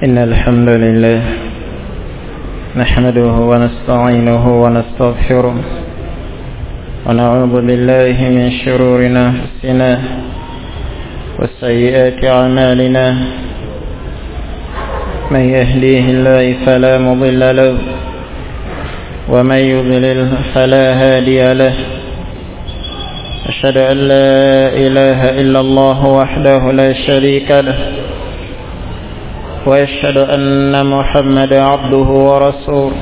إن الحمد لله نحمده ونستعينه ونستغفره ونعوذ بالله من شرور أنفسنا وسيئات أعمالنا من يهديه الله فلا مضل له ومن يضلل فلا هادي له أشهد أن لا إله إلا الله وحده لا شريك له وأشهد أن محمدا عبده ورسوله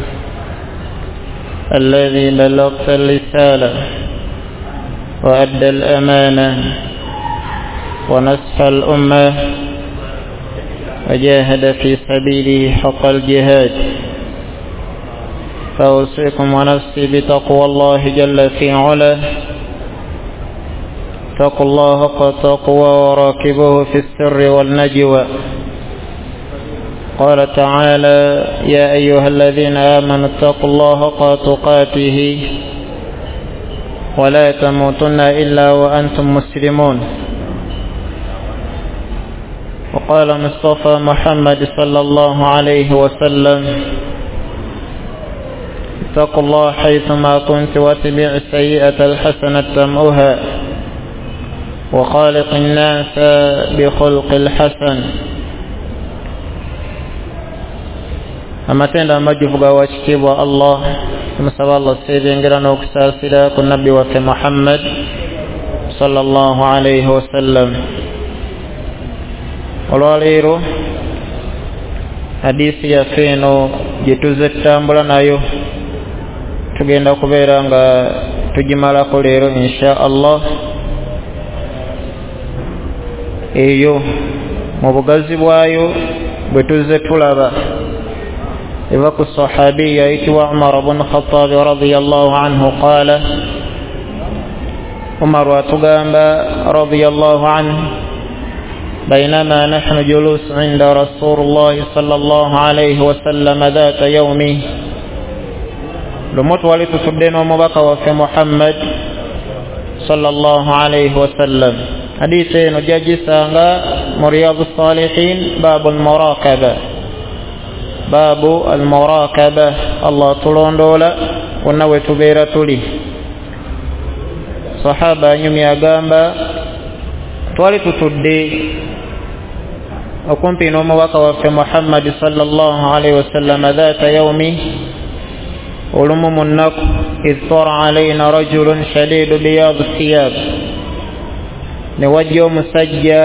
الذي بلغ الرسالة وأدى الأمانة ونصح الأمة وجاهد في سبيله حق الجهاد فأوصيكم ونفسي بتقوى الله جل في علاه اتقوا الله حق تقوى وراقبوه في السر والنجوى قال تعالى يا أيها الذين آمنوا اتقوا الله حق تقاته ولا تموتن إلا وأنتم مسلمون وقال مصطفى محمد صلى الله عليه وسلم اتقوا الله حيثما كنت واتبع السيئة الحسنة تمؤها وخالق الناس بخلق الحسن amatenda amajuvuga wa kitiibwa Allah tumusaba Allah seebengerera n'okusaasira ku nabbi waffe Muhammad sallallahu alayhi wasallam. Olwaleero hadiisi yaffe eno gye tuzze tutambula nayo tugenda kubeera nga tugimalako leero insha Allah. Eyo mu bugazi bwayo bwe tuzze tulaba إذا الصحابي يأتي عمر بن الخطاب رضي الله عنه قال عمر وتقام رضي الله عنه بينما نحن جلوس عند رسول الله صلى الله عليه وسلم ذات يومه لمت ولتسبين ومبقى وفي محمد صلى الله عليه وسلم حديثين جاجسا مرياض الصالحين باب المراقبة باب المراقبة الله تلوندولا ونوي تبيرا تولي صحابة نيومي أغامبا توالي تتدي وكم في نوم وقوى في محمد صلى الله عليه وسلم ذات يومي ولمم النق إذ طر علينا رجل شديد بياض الثياب نوجه مسجى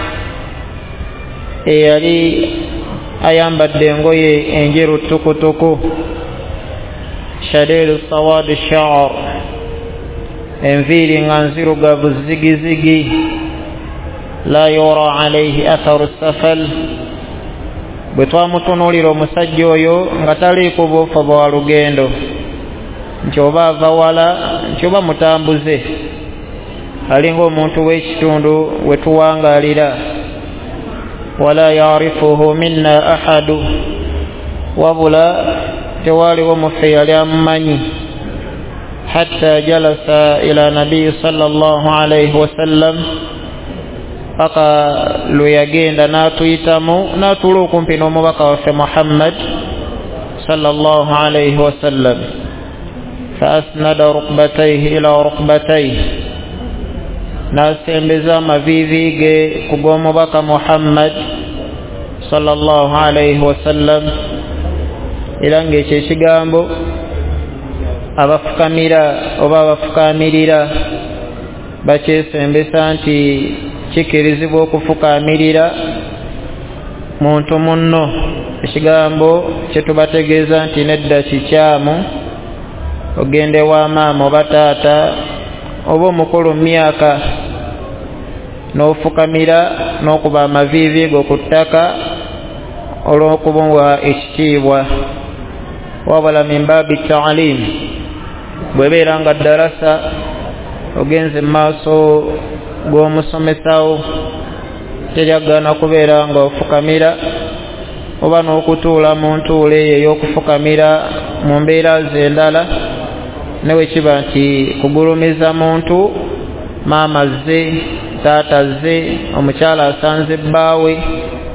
إيالي ayambadde engoye enjeru tukutuku shadidu sawadi sha'r enviiri nga nzirugavu zigizigi la yura alayhi atharu safal. bwe twamutunuulira omusajja oyo nga taliiko buufu bwa lugendo nti oba ava wala nti oba mutambuze alinga omuntu w'ekitundu we tuwangaalira ولا يعرفه منا أحد وبلا توالي ومفيا لأمني حتى جلس إلى نبي صلى الله عليه وسلم فقال يجين ناتو يتمو ناتو لكم في نمبك وفي محمد صلى الله عليه وسلم فأسند ركبتيه إلى ركبتيه nasembeza mavivi ge kugomobaka Muhammad sallallahu alayhi wasallam ilange ekyo ekigambo abafukamira oba abafukamirira bakyesembesa nti kikirizibwa okufukamirira muntu munno. Ekigambo kyetubategeeza nti nedda kikyamu ogende wa maama oba taata oba omukulu myaka n'ofukamira n'okuba amaviivi go ku ttaka olw'okubwa ekitiibwa. wabula min baabi ta'lim bwebeera nga ddarasa ogenze mu maaso g'omusomesawo teryagaana kubeera nga ofukamira oba n'okutuula mu ntuula eyo ey'okufukamira mu mbeera ze endala newe kiba nti kugulumiza muntu maama ze taata ze omukyala asanze bbaawe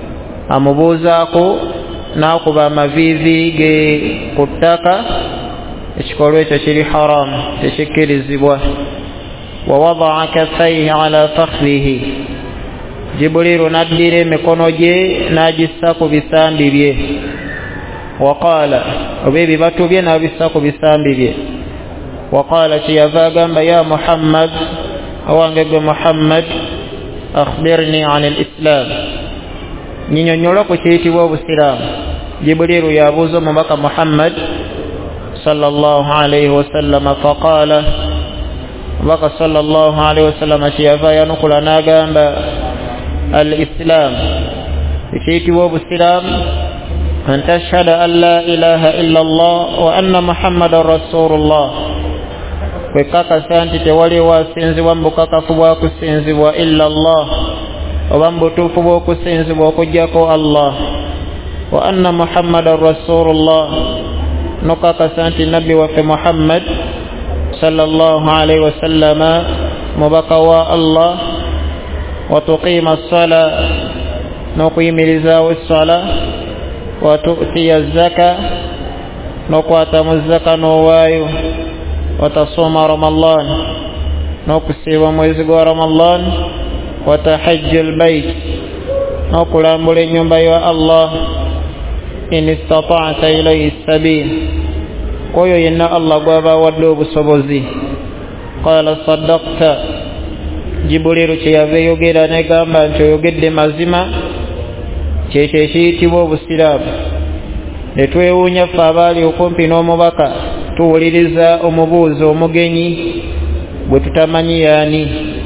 amubuuzaako n'akuba amaviivi ge ku ttaka, ekikolwa ekyo kiri haramu, tekikkirizibwa. wa wadaa kaffayhi ala fakhrihi, Jibuliru n'addira emikono gye n'agissa ku bisambi bye. waqaala, oba ebibatu bye n'abissa ku bisambi bye. waqaala, kyeyava agamba, ya Muhammad, owange gwe Muhammad, akhbirni an al-islam, nyinyonnyola ku kiyitibwa obusiraamu. Jibuliru yabuuza omubaka Muhammad sallallahu alayhi wasallam, faqaala, omubaka sallallahu alayhi wasallam kyeyava yanukula n'agamba, al-islam, ekiyitibwa obusiraamu, an tashhada an la ilaha illa Allah wa anna Muhammadan rasulullah, kwekakasa nti tewaliwo asinzibwa mu bukakafu bwa kusinzibwa illa Allah, oba mu butuufu bw'okusinzibwa okuggyako Allah, wa anna Muhammadan rasulullah, nokakasa nti nabbi waffe Muhammad sallallahu alayhi wasallama mubaka wa Allah, wa tuqiima as-sala, n'okuyimirizaawo essala, wa tu'tiya az-zaka, n'okwatamu zaka n'owaayo, wa tasuuma Ramadan, n'okusiiba mwezi gwa Ramadan, wa tahajja al-bayt, n'okulambula ennyumba ya Allah, in istata'ta ilayhi as-sabil, kwoyo yenna Allah gw'aba wadde obusobozi. Qaala saddaqta, Jibuliru kyeyava yogera negamba nti oyogedde mazima, kyekyo ekiyitibwa obusiraamu. Ne twewuunya ffe abaali okumpi n'omubaka, tuwuliriza omubuuzo omugenyi bwe tutamanyi yaani.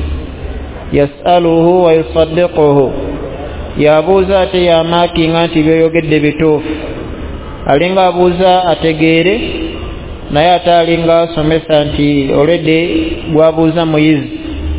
Yas'aluhu wa yusaddiquhu, yabuuza ate yamaakinga nti byoyogedde bituufu. Alinga abuuza ategeere, naye ate alinga asomesa nti olwedde gwabuuza muyizi.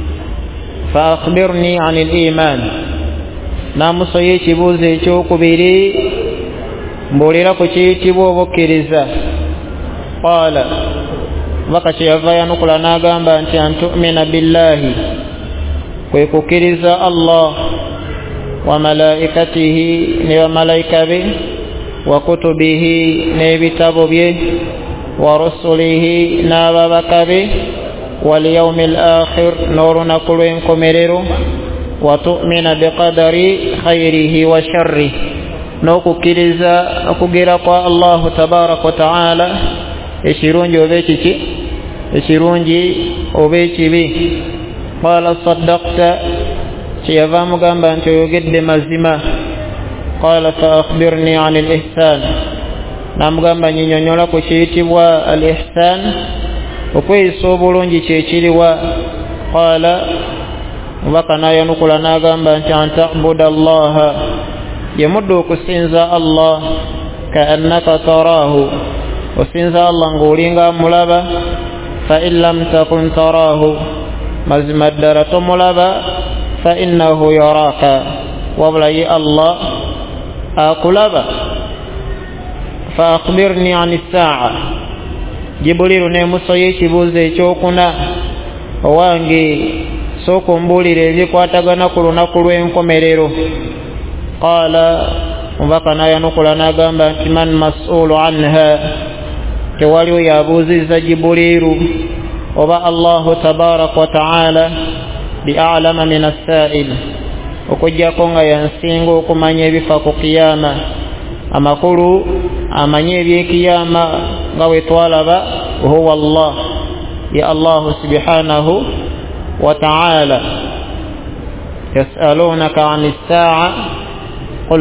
Fa akhbirni anil iman, namusoya ekibuuzo ekyokubiri, mbuulira ku kiyitibwa obukkiriza. Qaala, baka kyeyava yanukula n'agamba nti an tu'mina billahi, kwe kukkiriza Allah, wa malaikatihi, ne bamalayika be, wa kutubihi, n'ebitabo bye, wa rusulihi, n'ababaka be, wal yawmil akhir, n'olunaku lw'enkomerero, wa tu'mina biqadari khayrihi wa sharrihi, n'okukkiriza okugera kwa Allahu tabaraka wa ta'ala, ekirungi oba ekiki, ekirungi oba ekibi. Qaala saddaqta, kyeyava amugamba nti oyogedde mazima. Qaala fa akhbirni an al-ihsan, n'amugamba nyinyonnyola ku kiyitibwa al-ihsan, okweyisa obulungi kyekiriwa. Qaala, mubaka n'ayanukula n'agamba nti an ta'buda Allaha, yemudde okusinza Allah, ka annaka taraahu, osinza Allah ng'olinga amulaba, fa in lam takun taraahu, mazima ddala tomulaba, fa innahu yaraaka, wabula ye Allah akulaba. Fa akhbirni an as-saa'a, Jibuliru n'emusoya ekibuuzo ekyokuna, owange sooka ombuulira ebikwatagana ku lunaku lw'enkomerero. Qaala, mubaka n'ayanukula n'agamba nti man mas'uulu anha, tewaliwo yabuuzizza Jibuliru oba Allahu tabaraka wa ta'ala bi'alama min as-sa'il, okujjako nga yansinga okumanya ebifa ku kiyama, amakulu amanye ebyekiyama nga bwe twalaba, huwa Allah, ya Allahu subhanahu wa ta'ala. Yas'alunaka 'ani as-sa'a, qul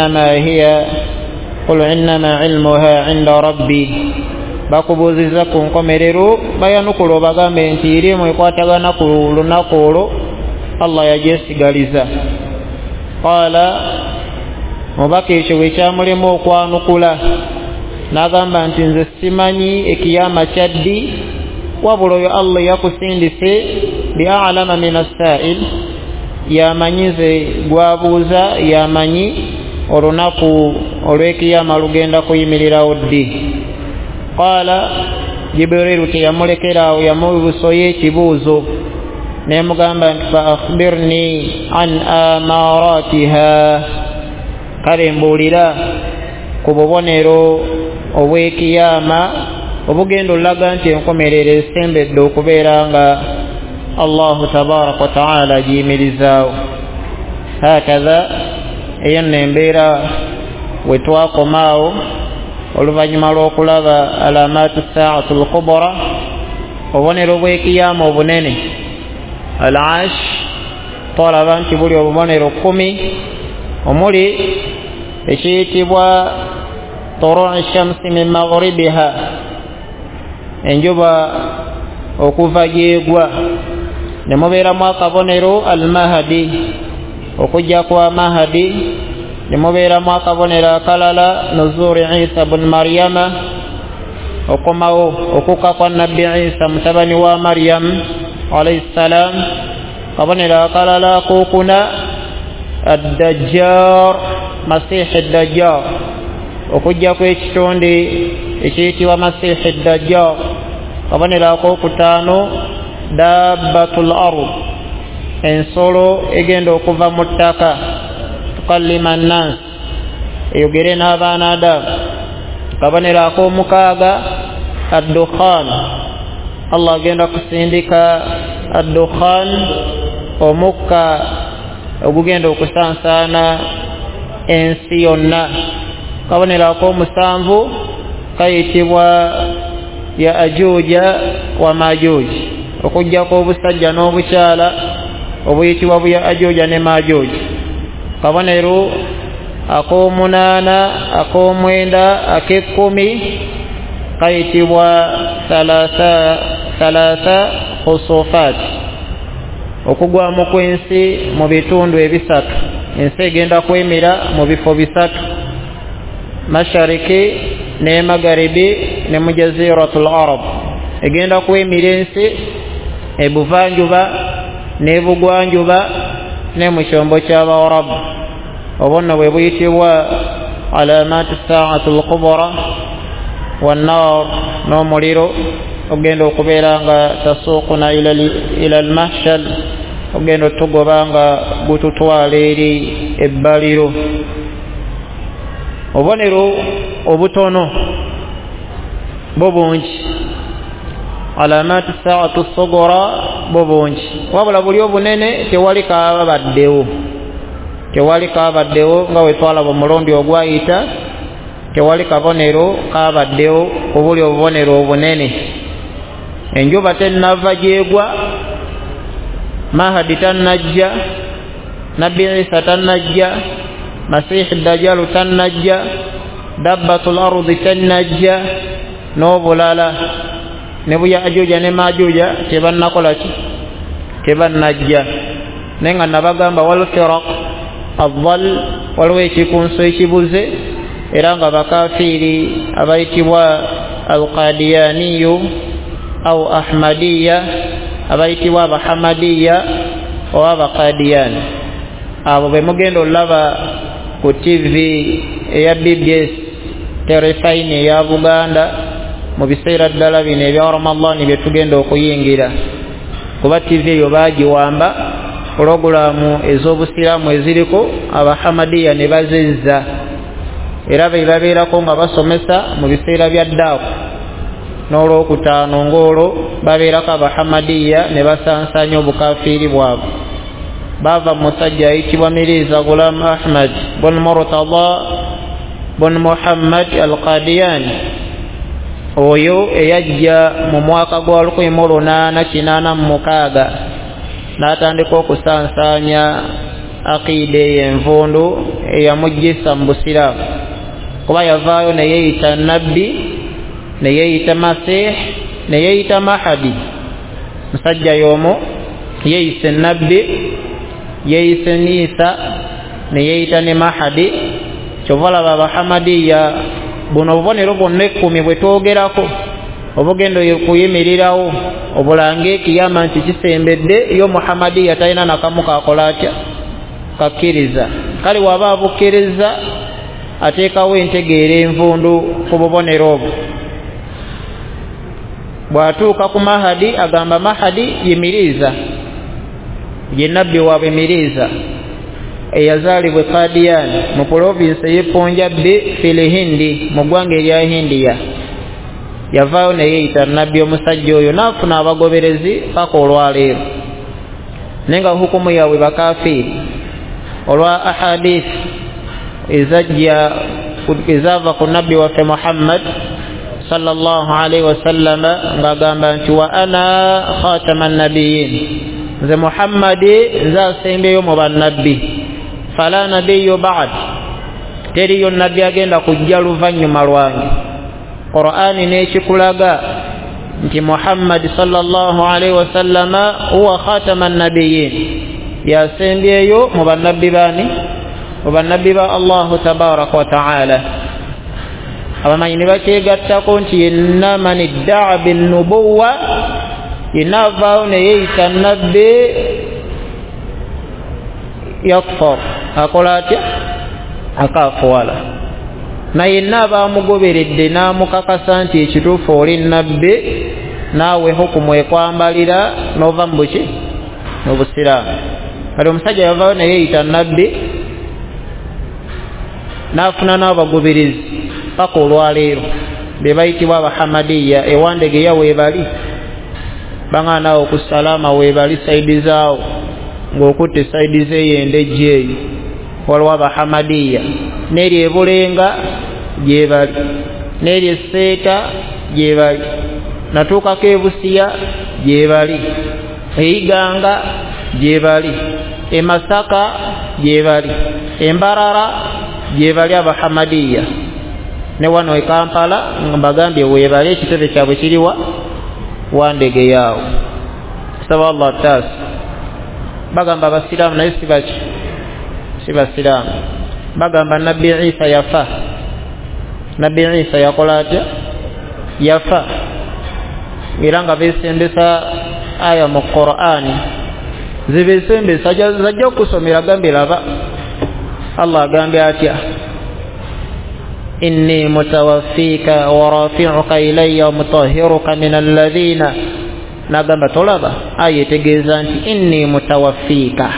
innama ilmuha 'inda rabbi, bakubuuziza ku nkomerero, bayanukula obagambe nti irimu ekwatagana ku lunaku olwo Allah yagyesigaliza. Qaala, mubaka ekyo bwe kyamulema okwanukula, n'agamba nti nze simanyi ekiyama kyaddi, wabula oyo Allah yakusindise bi'alama min as-sa'il, yamanyize gwabuuza, yamanyi olunaku olw'ekiyama lugenda kuyimirirawo ddi. Qaala, Jibuliru teyamulekeraawo, yamubusoya ekibuuzo, nemugamba nti fa akhbirni an amaratiha, kale mbuulira ku bubonero obw'ekiyama obugenda olaga nti enkomerero esembedde okubeera nga Allahu tabaraka wa taala agiyimirizaawo. Hakaza eyo nno embeera we twakomaawo oluvannyuma lw'okulaba alamaatu saatu lkubra, obubonero bw'ekiyama obunene al-ash. Twalaba nti buli obubonero 10 omuli ekiyitibwa tuluu'i shamsi min maghribiha, enjuba okuva gyegwa. Ne mubeeramu akabonero al-mahdi, okujja kwa mahdi. Ne mubeeramu akabonero akalala nuzuuri Isa bun Maryama, okomawo okuka kwa nabbi Isa mutabani wa Maryam alayhi salam. Kabonero akalala kookuna ad-dajjar, masiih ad-dajjar, okujja kw'ekitonde ekiyitibwa masiih ad-dajjar. Kabonero akookutaano dabbatul ard, ensolo egenda okuva mu ttaka tukallima an-nas, eyogere n'abaana Adamu. Kabonero ak'omukaaga ad-dukhan, Allah agenda kusindika ad-dukhan, omukka ogugenda okusansaana ensi yonna. Kabonero ak'omusanvu kayitibwa Yaajuuja wa Maajuuj, okujjako obusajja n'obukyala obuyitibwa Yaajuuja ne Maajuuj. Kabonero ak'omunaana, ak'omwenda, ak'ekkumi kayitibwa thalatha khusufat, okugwamu kw'ensi mu bitundu ebisatu. Ensi egenda kwemira mu bifo bisatu: mashariki ne magharibi ne mu jaziratul arab. Egenda kwemira ensi ebuvanjuba n'ebugwanjuba ne mu kyombo ky'Abawarabu. Obwo nno bwe buyitibwa alamaatu saatul kubra. Wannar, n'omuliro ogenda okubeera nga tasuuquna ila al-mahshar, ogenda otugoba nga gututwala eri ebbaliro. Obubonero obutono bo bungi, alamaatu saatu sugura bo bungi, wabula buli obunene tewali kabaddewo nga we twalaba omulundi ogwayita. Tewali kabonero kabaddewo ku buli obubonero obunene. Enjuba tennava gyegwa, Mahdi tannajja, nabbi Isa tannajja, masiih dajjalu tannajja, dabbatul ardi tannajja, n'obulala ne Yaajuuja ne Maajuuja tebannakola ki? Tebannajja. Naye nga nabagamba wal firaq adhal, waliwo ekikunso ekibuze, era nga bakafiiri abayitibwa al-Qadiyaniyu au Ahmadiyya, abayitibwa abahamadiya oba abaqadiyani. Abo be mugenda olaba ku TV eya BBS Terefine eya Buganda mu biseera ddala bino ebya Ramadani bye tugenda okuyingira, kuba TV eyo baagiwamba pulogulaamu ez'obusiraamu eziriko abahamadiya ne bazizza, era be babeerako nga basomesa mu biseera bya ddaaku. N'olwokutaano ng'olwo babeerako abahamadiya ne basansanya obukafiiri bwabwe. Baava musajja ayitibwa Mirza Ghulam Ahmad bun Murtada bun Muhammad al-Qadiyani, oyo eyajja mu mwaka gwa 1886 n'atandika okusansanya aqiida ey'envundu eyamujjisa mu busiraamu, kuba yavaayo ne yeeyita nabbi, ne yeeyita masiih, ne yeeyita mahadi. Musajja y'omu yeeyise nabbi, yeeyise Isa, ne yeeyita ne mahadi. Kyova olaba abahamadiya buno obubonero bwonna 10 bwe twogerako obugenda okuyimirirawo obulanga ekiyama nti kisembedde, yo muhamadiya talina nakamu kakola atya kakkiriza. Kale waba abukkiriza ateekawo entegeera envundu ku bubonero obwo. Bw'atuuka ku mahadi agamba mahadi ye Mirza, ye nabbi waabwe Mirza. eyazalibwa Qadian mu province ye Punjabi fil Hindi mu ggwanga erya Hindiya yavaayo ne yeeyita nabbi omusajja oyo n'afuna abagoberezi paka olwaleero nenga hukumu yaabwe bakafiri olwa ahadith ezava ku nabbi waffe Muhammad sallallahu alaihi wasallam ngagamba nti wa ana khataman nabiyyin nze Muhammadi nze asembeyo mu bannabbi fala nabiyyu ba'd teriyo nabbi agenda kujja luvannyuma lwange Qur'ani n'ekikulaga nti Muhammad sallallahu alaihi wasallam huwa khataman nabiyyin yasembeyo mu bannabbi bani mu bannabbi ba Allah tabaraka wa ta'ala abamanyi ne bakyegattako nti yenna man idda'a bin nubuwwa yenna avaawo ne yeeyita nabbi yakfar akola atya akafuwala na yenna baamugoberedde n'amukakasa nti ekituufu oli nabbi naawe hukumu ekwambalira n'ova mu buki mu busiraamu kale omusajja yavaawo ne yeeyita nabbi n'afuna n'abagoberezi paka olwaleero be bayitibwa abahamadiya ewandegeya weebali baŋŋaanaawo okusalama weebali saidi zaawo ng'okutte saidi z'eyendejje eyo waliwo abahamadiya n'eri ebulenga gyebali n'eri eseeta gyebali natuukako ebusiya gyebali eyiganga gyebali emasaka gyebali embarara gyebali abahamadiya ne wano e Kampala mbagambye weebali ekitebe kyabwe kiriwa wandege yaawo saba Allah taasa bagamba abasiraamu naye si basiraamu bagamba nabbi Isa yafa nabbi Isa yakola atya yafa era nga beesembesa aya mu Qur'ani zibeesembesa zajja okusomera gambe laba Allah agambye atya inni mutawaffika wa rafi'uka ilayya wa mutahhiruka min alladhina nagamba tolaba aya etegeeza nti inni mutawaffika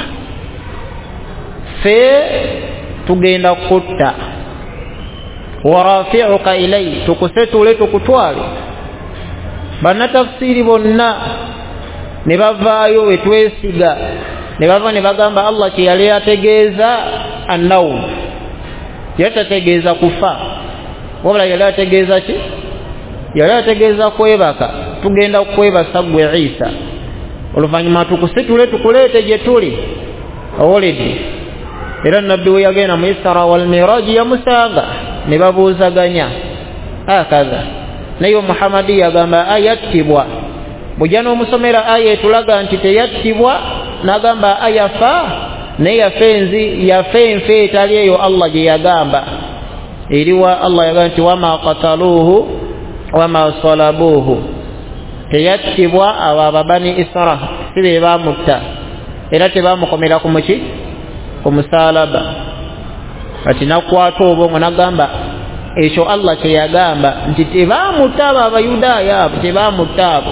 fe tugenda kutta wa rafi'uka ilayya tukusetule tukutwale bannatafsiri bonna ne bavaayo wetwesiga ne bava ne bagamba Allah kye yali ategeeza annawm yatategeeza kufa wabula yali ategeeza ki yali ategeeza kwebaka tugenda kwebasa gwe Isa oluvannyuma tukusitule tukuleete gye tuli owoledde era nabbi we yagenda mu Isra wal Miraj yamusanga ne babuuzaganya akaza naye Muhammadi yagamba ayattibwa bujja n'omusomera aya etulaga nti teyattibwa n'agamba ayafa naye yafe enfe etali eyo Allah gye yagamba eriwa Allah yagamba nti wama qataluuhu wama salabuuhu teyattibwa abo ababani Isra si be baamutta era tebaamukomera ku muki ku musalaba kati nakwata obwongo nagamba ekyo Allah kye yagamba nti tebaamutta abo abayudaaya abo tebaamutta abo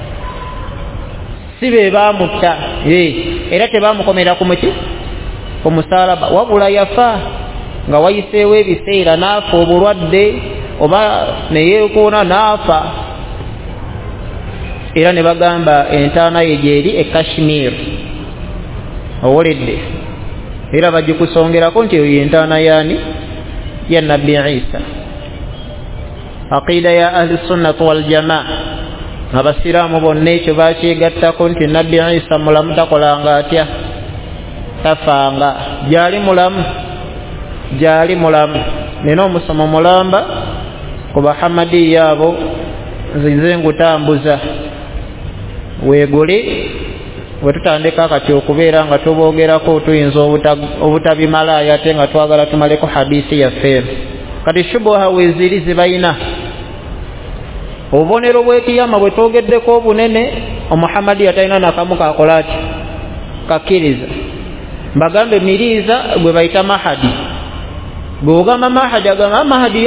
si be baamutta era tebaamukomera ku muki ku musalaba wabula yafa nga wayiseewo ebiseera naafa obulwadde oba neyeekoona naafa era ne bagamba entaana ye gyeri e Kashmir owoledde era bagikusongerako nti eyo entaana yaani ya nabbi Isa aqida ya ahli sunnati wal jamaa abasiraamu bonna ekyo bakyegattako nti nabbi Isa mulamu takolanga atya tafanga gyali mulamu nina omusomo mulamba ku bahamadiya abo nze ngutambuza weegule wetutandika kati okubeera nga tuboogerako tuyinza obutabimalayo ate nga twagala tumaleko hadisi yaffe kati shubuha weeziri zibalina obubonero bw'ekiyama bwe twogeddeko obunene omuhamadi atalina nakamu kakola ati kakkiriza mbagambe miriiza gwe bayita mahadi bw'ogamba mahadi agamba mahadi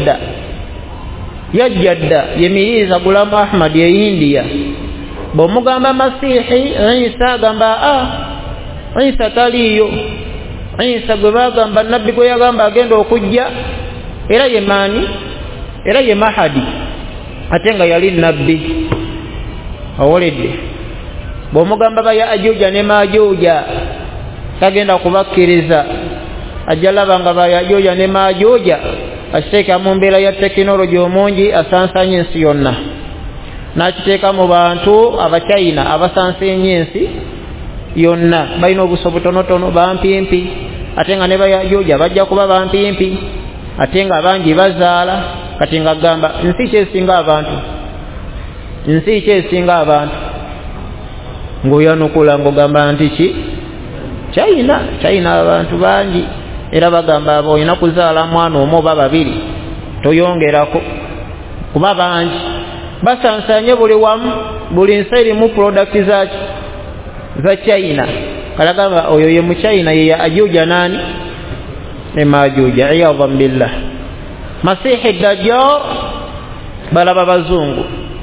yajja dda ye miriiza gulamu ahmad ye India bw'omugamba masihi Isa agamba Isa taliyo Isa gwe bagamba nabbi gwe yagamba agenda okujja era ye maani era ye Mahadi ate nga yali nabbi awoledde bw'omugamba ba Yaajuuja ne Maajuuja tagenda kubakkiriza ajja laba nga ba Yaajuuja ne Maajuuja akiteeka mu mbeera ya tekinologi omungi asansanya ensi yonna n'akiteeka mu bantu Abachina abasansanya ensi yonna balina obuso butonotono bampimpi ate nga ne ba Yaajuuja bajja kuba bampimpi ate nga bangi bazaala kati nga gamba nsi kyesinga abantu ng'oyanukula ng'ogamba nti ki China abantu bangi era bagamba abo olina kuzaala mwana omu oba babiri toyongerako kuba bangi basansanye buli wamu buli nsi erimu product za China kalagamba oyo ye mu China ye Yaajuuja nani ne Maajuuja iyadhan billah Masihi Dajjal balaba bazungu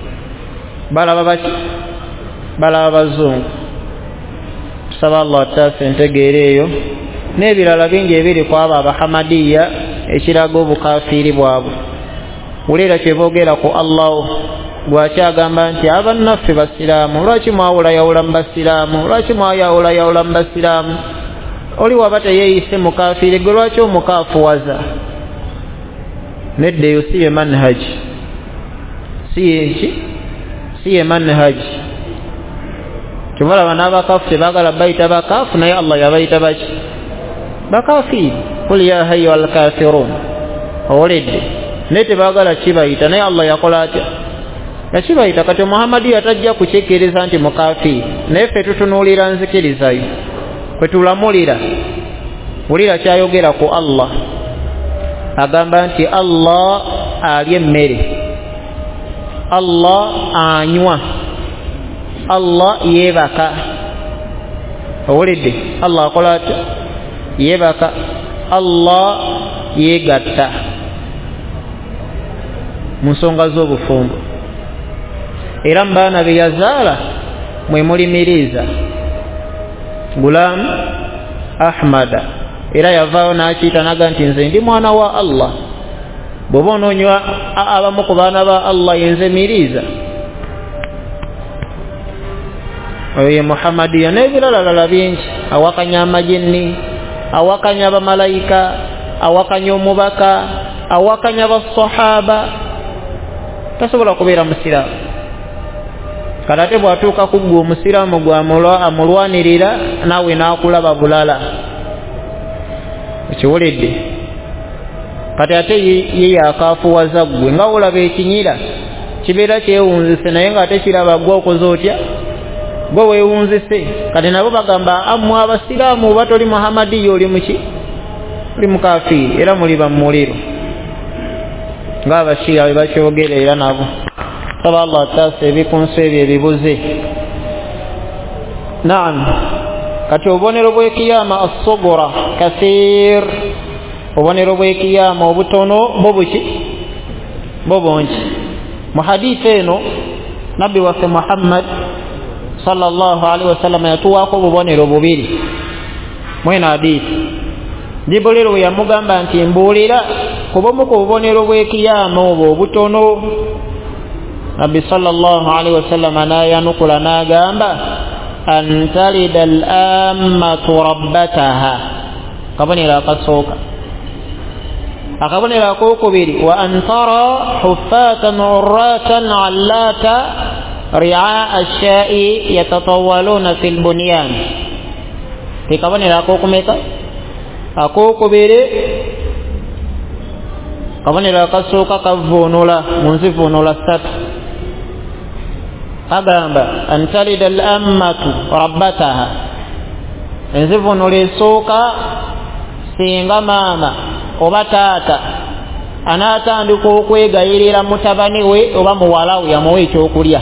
balaba bazungu tusaba Allah taasa entegeera eyo n'ebirala bingi ebiri kwabo Abahamadiya ekiraga obukafiiri bwabwe wulira kye boogera ku Allah gwakyagamba nti abannaffe basiraamu lwaki mwawulayawula mu basiraamu lwaki mwayawulayawula mu basiraamu oli waba teyeeyise mukafiiri gwe lwaki omukaafuwaza nedda eyo si ye manhaji si ye manhaji tubalaba n'abakaafu tebaagala bayita bakaafu naye Allah yabayita baki bakafiiri qul ya ayyuhal kaafiruun owoledde naye tebaagala kibayita naye Allah yakola atya yakibayita kati Muhammadi yatajja kukikkiriza nti mukafiiri naye ffe tutunuulira nzikirizayo kwe tulamulira wulira kyayogera ku Allah agamba nti Allah alya emmere Allah anywa Allah yeebaka owulidde Allah akola atya yeebaka Allah yeegatta mu nsonga z'obufumbo era mu baana be yazaala mwe mulimiriza Gulam Ahmada era yavaayo n'akiyita naga nti nze ndi mwana wa Allah bw'oba onoonywa abamu ku baana ba Allah yenze miriza oyo ye Muhammadiya n'ebiralalala bingi awakanya amajinni awakanya abamalayika awakanya omubaka awakanya abasahaba tasobola kubeera musiraamu kati ate bw'atuuka ku ggwe omusiraamu gwe amulwanirira naawe n'akulaba bulala ekiwuledde kati ate ye yakaafuwaza ggwe nga olaba ekinyira kibeera kyewunzise naye ng'ate kiraba ggwe okoze otya gwe weewunzise kati nabo bagamba ammwe abasiraamu oba toli Muhammadiya oli muki oli mukafiiri era muli bamuliro ng'abashiya bwe bakyogera era nabo saba Allah taasa ebikunso ebyo ebibuze naam kati obubonero bw'ekiyama as-sughra kasiir obubonero bw'ekiyama obutono bo bungi mu hadiisi eno nabbi waffe Muhammad sallallahu alaihi wasallam yatuwaako obubonero bubiri mwena hadiisi Jibril we yamugamba nti mbuulira kubomu ku bubonero bw'ekiyama obwo obutono Nabbi sallallahu alaihi wasallam anayanukula n'agamba an talida al-ammatu rabbataha kabonero akasooka akabonero akokubiri wa an tara huffatan urratan allata ri'a ash-sha'i yatatawaluna fil bunyan kabonero akokumeka akokubiri kabonero akasooka kavvuunula mu nzivuunula ssatu agamba an talida al-ammatu rabbataha enzivuunula esooka singa maama oba taata anaatandika okwegayirira mutabani we oba muwala we yamuwa ekyokulya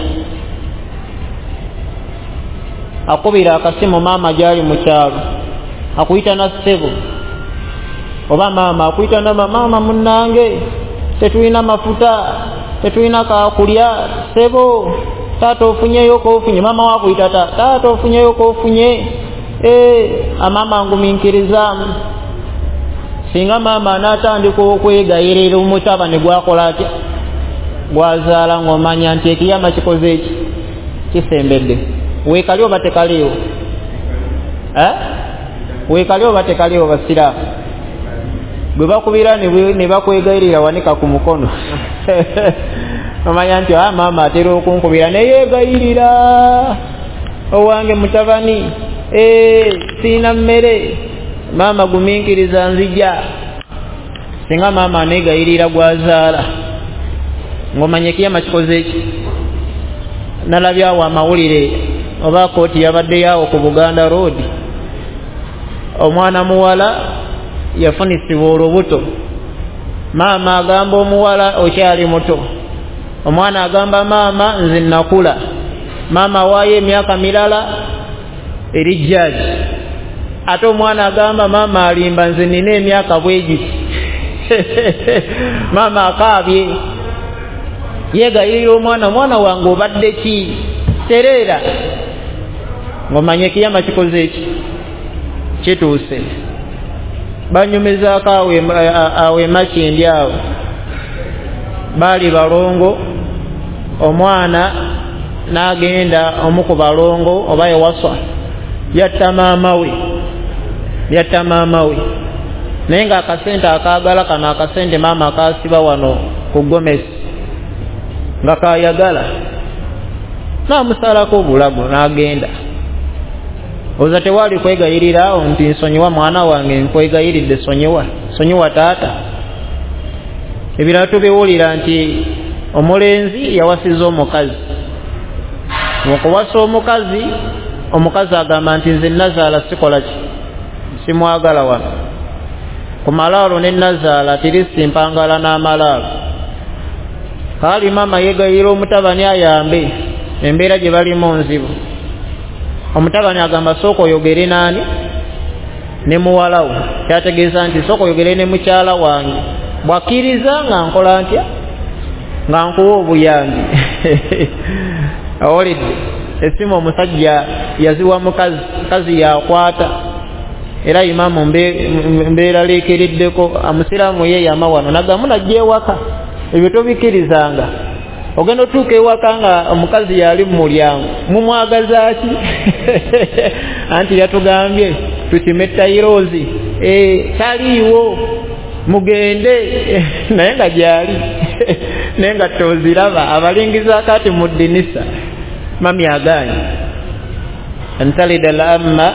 akubira akasimu maama gyali mu kyalo akuyita na ssebo oba maama akuyita na maama munnange tetulina mafuta tetulina kakulya ssebo taata ofunyeyo koofunye maama wakuyita taata ofunyeyo koofunye amama nguminkirizamu. Singa mama anatandika okwegayirira omutabani gwakola atya gwazaala ng'omanya nti ekiyama kikoze eki kisembedde. Weekali oba tekaliwo? Weekali oba tekaliwo basiraamu? Gwe bakubira ne bakwegayirira wanika ku mukono omanya nti mama atera okunkubira neyeegayirira, owange mutabani siina mmere, mama guminkiriza nzija. Singa mama anegayirira gwazaala ng'omanya ekiyama kikoze eki. Nalabyawo amawulire oba kooti yabadde yawo ku Buganda Road, omwana muwala yafunisibwa olubuto. Maama agamba omuwala okyali muto, omwana agamba maama nze nakula. Maama waayo emyaka mirala eri judge, ate omwana agamba maama alimba nze nina emyaka bwegiti. Maama akaabye yegayirira omwana wange obadde ki? Tereera ng'omanye ekiyama kikoze eki kituuse. Banyumizaako awo emakindi awo, baali balongo, omwana n'agenda omu ku balongo oba ewaswa yatta maama we, naye ng'akasente akaagala kano akasente maama akaasiba wano ku Gomesi nga kayagala, n'amusalako obulago n'agenda. Oza tewali kwegayirira awo nti nsonyiwa mwana wange, nkwegayiridde sonyiwa taata. Ebirala tubiwulira nti omulenzi yawasiza omukazi. Okuwasa omukazi agamba nti nze nazaala sikola ki, simwagala wano. Ku malaalo ne nazaala tirisi mpangala n'amalaalo. Kaali mama yegayirira omutabani ayambe, embeera gye balimu nzibu. Omutabani agamba sooka oyogere nani? Ne muwalawo. Kyategeeza nti sooka oyogere ne mukyala wange, bwakkiriza nga nkola ntya, nga nkuwa obuyambi. Awulidde essimu omusajja yaziwa mukazi yakwata, era imamu mbeera leekeriddeko, amusiraamu ye yama wano nagamu najja ewaka. Ebyo tobikkirizanga. Ogenda otuuka ewaka nga omukazi yali mu mulyango, mumwagaza ki? Anti yatugambye tukime tayiroozi, taliiwo mugende. Naye nga gyali naye nga toziraba, abalingizaako ati mu ddinisa. Mami aganye antalida al-amma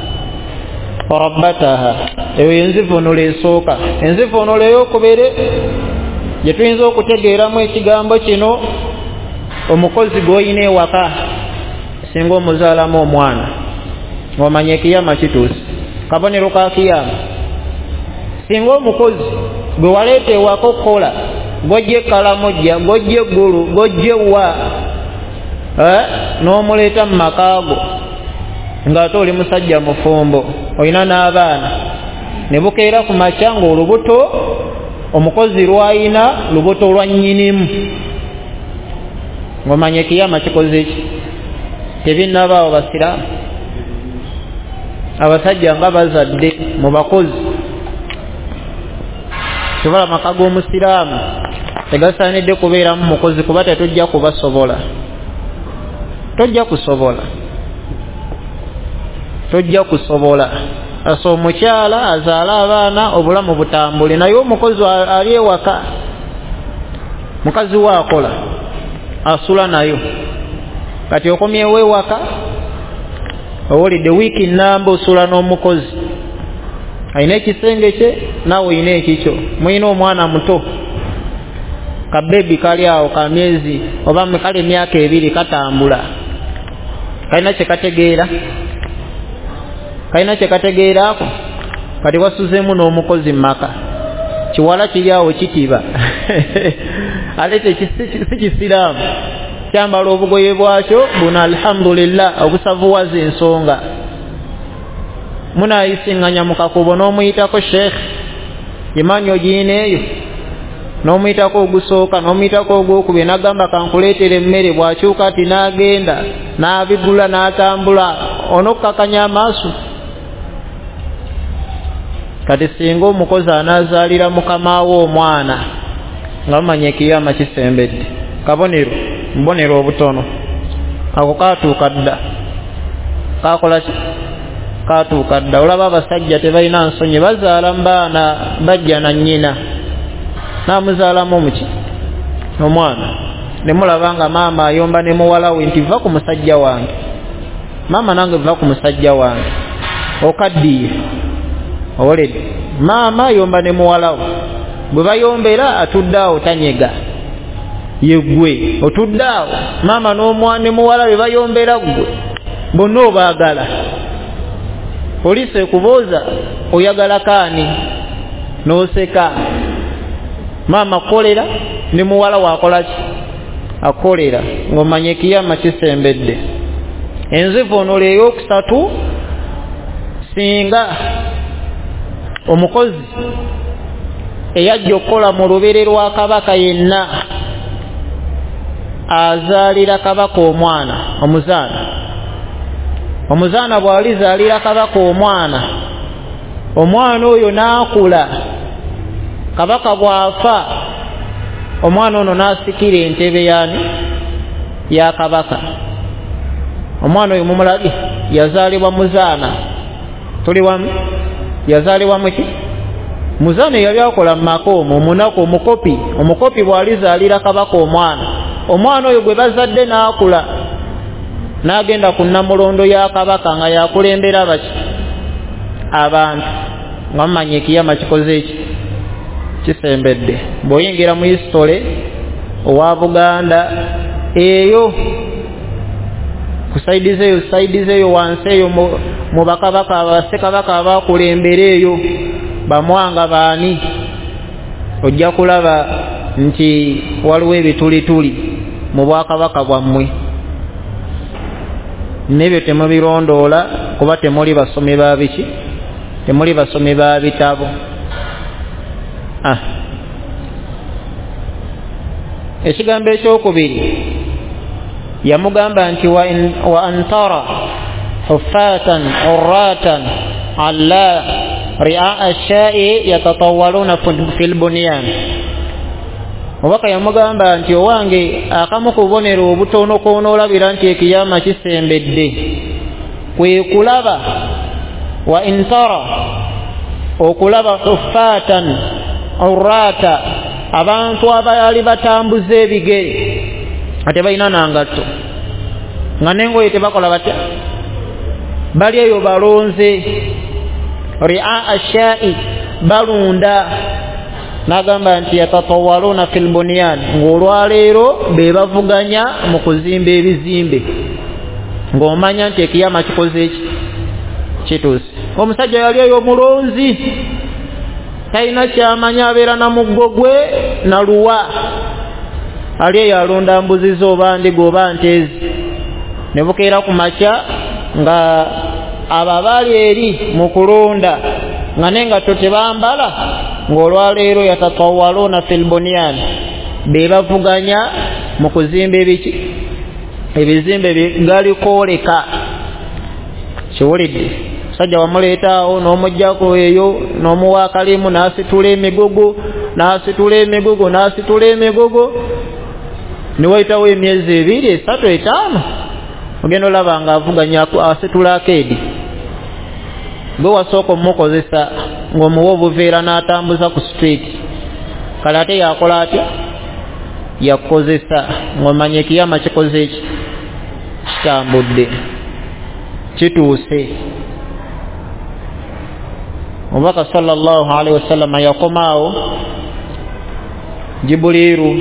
rabbataha. Eyo enzivunulo esooka. Enzivunulo ey'okubiri gye tuyinza okutegeeramu ekigambo kino, omukozi gw'olina ewaka singa omuzaalamu omwana ng'omanya ekiyama kituuse. Kabonero ka kiyama, singa omukozi gwe waleeta ewaka okukola, gojja ekkalamojja, gojja eggulu, gojja ewa, n'omuleeta mu makaago ng'ate oli musajja mufumbo, olina n'abaana, ne bukeera ku makya ng'olubuto omukozi lwayina lubuto lwa nnyinimu, ng'omanya ekiyama kikoze ki. Tebinnabaawo basiraamu. Abasajja nga bazadde mu bakozi, sobola amaka g'omusiraamu tegasaanidde kubeeramu mukozi, kuba tetujja kubasobola. Tojja kusobola. Asa omukyala azaala abaana obulamu butambule, naye omukozi ali ewaka, mukazi waakola asula nayo. Kati okomyewo ewaka, owulidde wiiki nnamba osula n'omukozi, alina ekisenge kye naawe olina ekikyo. Mulina omwana muto, kabebi kali awo ka myezi oba kale emyaka 2 katambula, kalina kyekategeerako. Kati wasuzeemu n'omukozi mu maka, kiwala kiri awo kitiba. Ate si kisiraamu, kyambala obugoye bwakyo buno alhamdulillah obusavuwaza ensonga. Munayisiŋŋanya mu kakubo n'omuyitako sheekh, imanyi ogiina eyo, n'omuyitako ogusooka n'omuyitako ogwokubiri, n'agamba kankuleetera emmere, bw'akyuka ati n'agenda n'abigula n'atambula, onokkakanya amaaso kati singa omukozi anazaalira mukamawo omwana nga manye kiyama kisembedde kabonero mbonero obutono ako katuuka dda kakola ki katuuka dda olaba abasajja tebalina nsonyi bazaala mbaana bajja na nnyina namuzaalamu omuki omwana ne mulaba nga maama ayomba ne muwala we nti va ku musajja wange maama nange va ku musajja wange okaddiye owoledde maama ayomba ne muwala we bwe bayombera atudde awo tanyega yeggwe otudde awo maama n'omwana ne muwala we bayombera gwe bonna obaagala poliisi ekubooza oyagala kaani n'oseka maama kolera ne muwala wakola ki akolera ng'omanye kiyama kisembedde enzivuunula ey'okusatu singa omukozi eyajja okukola mu lubiri lwa kabaka yenna azaalira kabaka omwana omuzaana bw'alizaalira kabaka omwana oyo n'akula kabaka bw'afa omwana ono n'asikira entebe yaani ya kabaka omwana oyo mumulabye yazaalibwa muzaana tuli wamu yazaalibwa muki muzaana yali akola mu maka omwo omunaku omukopi bw'alizaalira kabaka omwana oyo gwe bazadde n'akula n'agenda ku nnamulondo ya kabaka nga yakulembera baki abantu nga mumanye ekiyama kikoze eki kisembedde bw'oyingira mu history owa Buganda eyo ku saidi zeeyo wansi eyo mu bakabaka abasekabaka abakulembera eyo bamwanga baani ojja kulaba nti waliwo ebitulituli mu bwakabaka bwammwe nebyo temubirondoola kuba temuli basomi ba biki temuli basomi ba bitabo ekigambo ekyokubiri yamugamba nti wa antara huffatan urratan alla ri'a ash-sha'i yatatawwaluna fil bunyan obaka yamugamba nti owange akamu ku bubonero obutono konoolabira nti ekiyama kisembedde kwe kulaba wa intara okulaba huffatan urrata abantu abaali batambuza ebigere ate balina nangatto nga n'engoye tebakola batya bali eyo balonze ri'a ash-sha'i balunda n'agamba nti yatatawaluna fil bunyan ng'olwaleero be bavuganya mu kuzimba ebizimbe ng'omanya nti ekiyama kikoze eki kituuse omusajja yali eyo mulonzi talina kyamanya abeera na muggo gwe na luwa ali eyo alonda mbuzi zo oba ndiga oba ntezi ne bukeera ku makya nga ababaali eri mu kulonda nga n'engatto tebambala ng'olwaleero yatatawaluna fil bunyan be bavuganya mu kuzimba ebizimbe bigalikooleka kiwulidde sajja wamuleetaawo n'omuggyako eyo n'omuwa akalimu n'asitula emigogo ne wayitawo emyezi 2, 3, 5 ogenda olaba nga avuganya asitula akeedi gwe wasooka omukozesa ng'omuwa obuveera n'atambuza ku street kale ate yakola atya yakukozesa ng'omanya ekiyama kikoze eki kitambudde kituuse omubaka sallallahu alaihi wasallam yakomaawo Jibuliru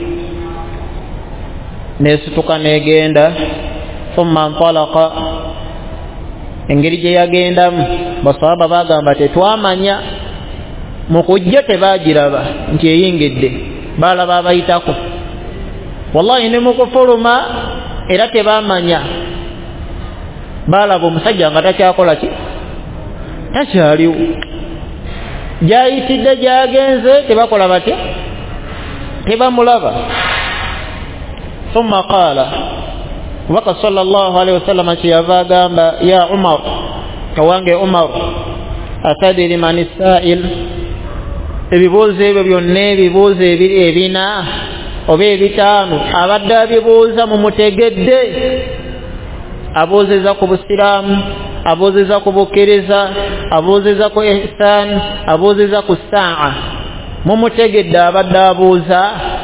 nesituka negenda thumma ntalaqa engeri gye yagendamu basahaba bagamba tetwamanya mu kujja tebagiraba nti eyingidde balaba abayitako wallahi ne mu kufuluma era tebamanya balaba omusajja nga takyakola ki takyaliwo gyayitidde gyagenze tebakola batya tebamulaba thumma qaala waka sallallahu alaihi wasallam kyeyava agamba ya Umar kawange Umar atadiri man as-sa'il ebibuuzo ebyo byonna ebibuuzo ebina oba ebitaano abadde abibuuza mumutegedde abuuzeza ku busiraamu abuuzeza ku bukkiriza abuuzeza ku ihsaan abuuzeza ku saa mumutegedde abadde abuuza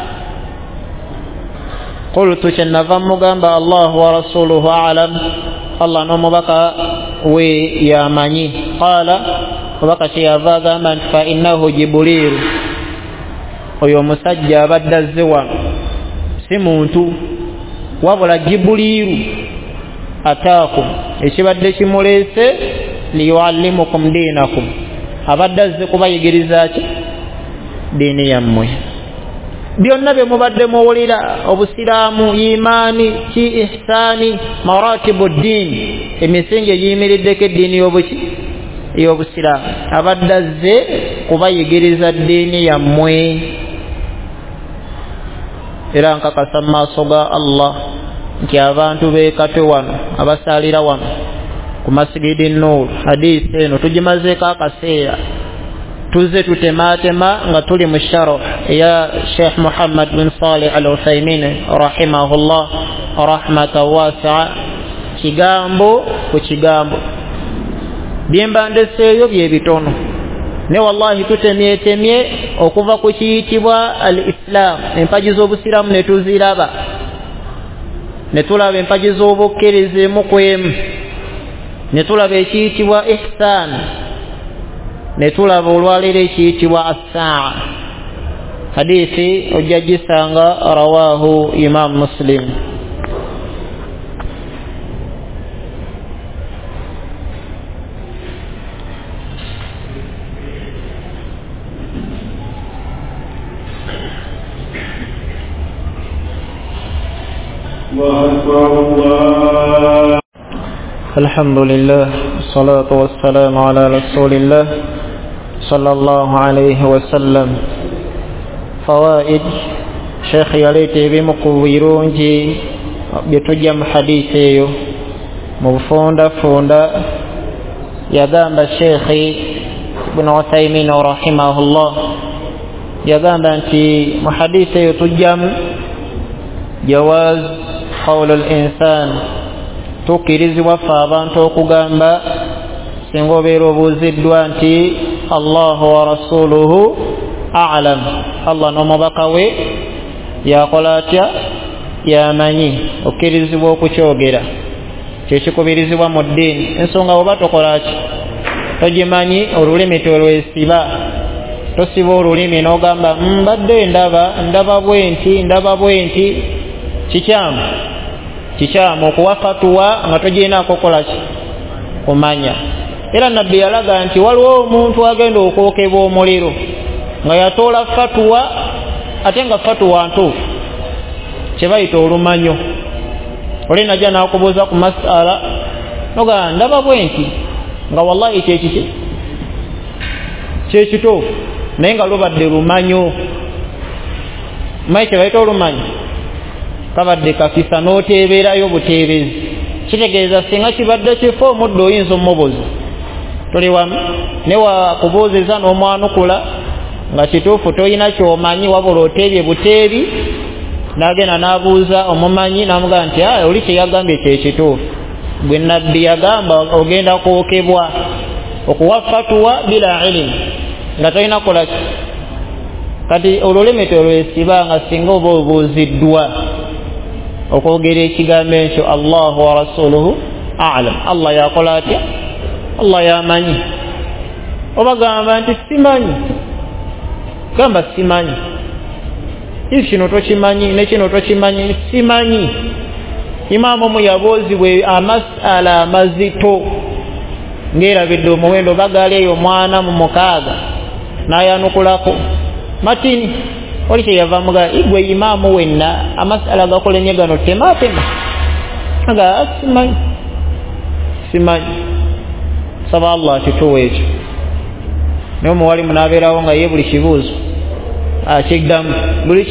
qultu kyenava mugamba Allahu wa rasuluhu a'lam Allah n'omubaka we yamanyi qala obaka kyeyava agamba nti fa innahu jibuliru oyo omusajja abadde azze wano si muntu wabula jibuliru ataakum ekibadde kimuleese liyuallimukum diinakum abadde azze kubayigiriza ki diini yammwe byonna bye mubadde muwulira obusiraamu imaani ki ihsaani maratibu ddiini emisingi egiyimiriddeko eddiini y'obusiraamu abadde azze kubayigiriza ddiini yammwe era nkakasa mu maaso ga Allah nti abantu beekatwe wano abasaalira wano ku masigidi Nuur hadiisi eno tugimazeeko akaseera tuze tutematema nga tuli mu sharh ya Sheikh Muhammad bin Salih al-Uthaymin rahimahullah rahmatan wasi'a kigambo ku kigambo byembandeseeyo bye bitono ne wallahi tutemye okuva ku kiyitibwa al-Islam empaji z'obusiramu ne tuziraba ne tulaba empaji z'obukkiriza mu kwemu ne tulaba ekiyitibwa ihsan ne tulaba olwaliro ekiyitibwa as-saa hadiisi ojja gisanga rawahu Imam Muslim الحمد لله والصلاة والسلام على رسول الله صلى الله عليه وسلم فوائد شيخ يليتي بمقويرونجي بتجم حديثي مفوندا يقام الشيخ ابن عثيمين رحمه الله يقام أنت محديثي تجم جواز قول الإنسان tukirizibwa ffe abantu okugamba singa obeera obuuziddwa nti Allahu wa rasuluhu a'lam Allah n'omubaka we yakola atya yamanyi okkirizibwa okukyogera kyekikubirizibwa mu ddiini ensonga oba tokola ki togimanyi olulimi tolwesiba tosiba olulimi n'ogamba mbadde ndaba bwe nti kikyamu okuwa fatuwa nga togirinaako kola ki kumanya era nabbi yalaga nti waliwo omuntu agenda okwokebwa omuliro nga yatoola fatuwa ate nga fatuwa ntuufu kyebayita olumanyo oli najja n'akubuuza ku masala noga ndaba bwe nti nga wallahi kyekituufu naye nga lubadde lumanyo mayi kyebayita olumanyo kabadde kakisa n'oteeberayo buteebezi kitegeeza singa kibadde kifo omuddo oyinza omubuuza tuli wamu ne wakubuuzeza n'omwanukula nga kituufu toyina kyomanyi wabula oteebye buteebi n'agenda n'abuuza omumanyi n'amugamba nti oli kyeyagambye kyekituufu gwe nabbi yagamba ogenda kwokebwa okuwa fatuwa bila ilimu nga tolina kola kati olulimi tolwesiba nga singa oba obuuziddwa okwogera ekigambo ekyo Allahu wa rasuluhu a'lam Allah yakola atya Allah yamanyi oba gamba nti simanyi gamba simanyi kino tokimanyi ne kino tokimanyi simanyi imaamu omu yabuuzibwa amasala amazito ng'erabidde omuwendo bagaali eyo omwana mu 6 n'ayanukulako matini oli kyeyava muga igwe imaamu wenna amasala gakolenye gano tematema aga simanyi saba Allah kituwa ekyo naye omuwalimu n'abeerawo nga ye buli kibuuzo akigdamu buli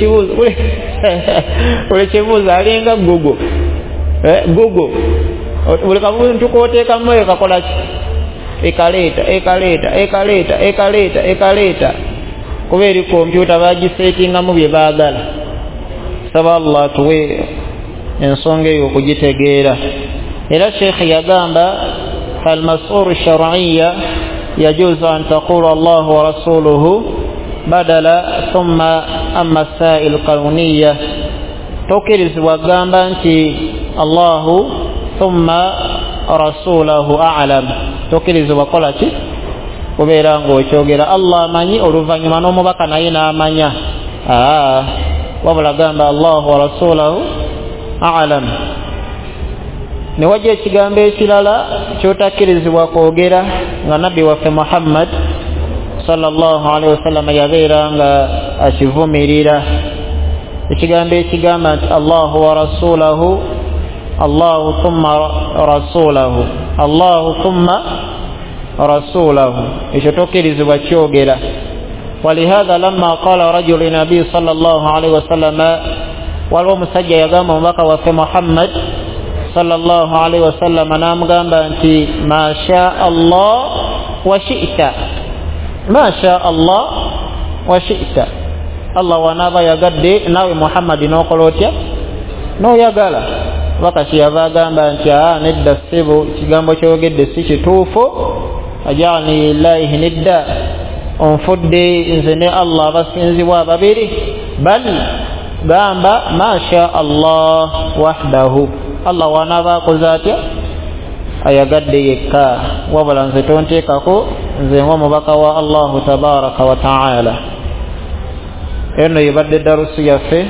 kibuuzo alinga Google buli kabuuzo ntukooteekamu eyo kakola ki ekaleta kuba eri kompyuta bagisetingamu bye baagala. Saba Allah tuwe ensonga eyo okugitegeera. Era Sheikh yagamba فالمسؤول الشرعية يجوز أن تقول الله ورسوله بدلا ثم أما السائل القانونية توكيرز وقام أنت الله ثم رسوله أعلم توكيرز وقلت وبيرانغو يشوغير الله ماني أولوفاني منو مبكا ناينا مانيا وبلا قام الله ورسوله أعلم. Niwaje ekigambo ekirala kyotakkirizibwa kwogera nga nabbi waffe Muhammad sallallahu alaihi wasallam yabeera nga akivumirira. Ekigambo ekigamba nti Allahu wa rasulahu, Allahu thumma rasulahu, Allahu thumma rasulahu, ekyo tokkirizibwa kyogera. ولهذا لما قال رجل للنبي صلى الله عليه وسلم waliwo musajja yagamba omubaka waffe Muhammad sallallahu alaihi wasallam namugamba nti ma sha Allah wa shi'ta, ma sha Allah wa shi'ta, Allah wanaba yagadde nawe Muhammad nokola otya noyagala. Bakati yava agamba nti nedda ssebo kigambo kyogedde si kituufu, ajani lillahi nidda, onfudde nze ne Allah basinzibwa ababiri, bal gamba ma sha Allah wahdahu, Allah wanaba akoze atya ayagadde yekka, wabula nze tonteekako, nze ng'omubaka wa Allahu tabaraka wa ta'ala. Eno yebadde darusu yaffe,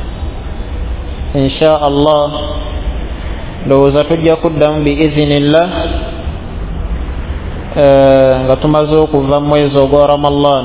insha Allah ndowooza tujja kuddamu biizinillah nga tumaze okuva mu mwezi ogwa Ramadan,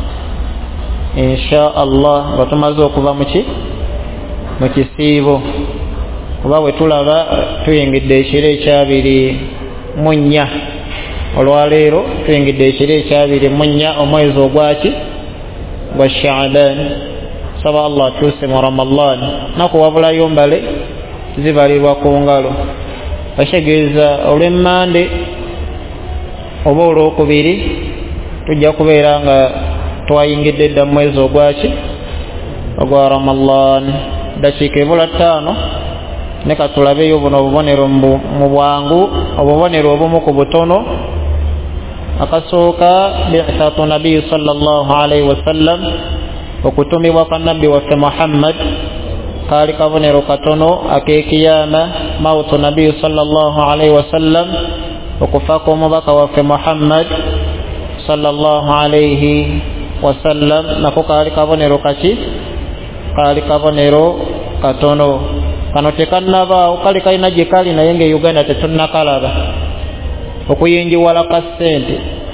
insha Allah nga tumaze okuva mu kisiibo, kuba bwe tulaba tuyingidde ekiro ekyabiri mu nnya, olwaleero tuyingidde ekiro ekyabiri mu nnya omwezi ogwaki gwa Sha'ban. Saba Allah tuuse mu Ramadan, nakuwabulayo mbale zibalirwa ku ngalo. Bategeeza olw'emmande oba olwokubiri tujja kubeera nga twayingidde dda mu mwezi ogwaki ogwa Ramadan. Dakiika ebula 5 ne katulabeyo buno obubonero mu bwangu, obubonero obumu ku butono. Akasooka bi'thatu nabi sallallahu alaihi wasallam, okutumibwa kwa nabbi waffe Muhammad, kaali kabonero katono ak'ekiyama. Mautu nabi sallallahu alaihi wasallam, okufa kw'omubaka waffe Muhammad sallallahu alaihi wasallam, nako kaali kabonero kaki, kaali kabonero katono. Kano tekannabaawo, kali kalina gye kali naye nga Uganda tetunnakalaba. Okuyingiwala ka ssente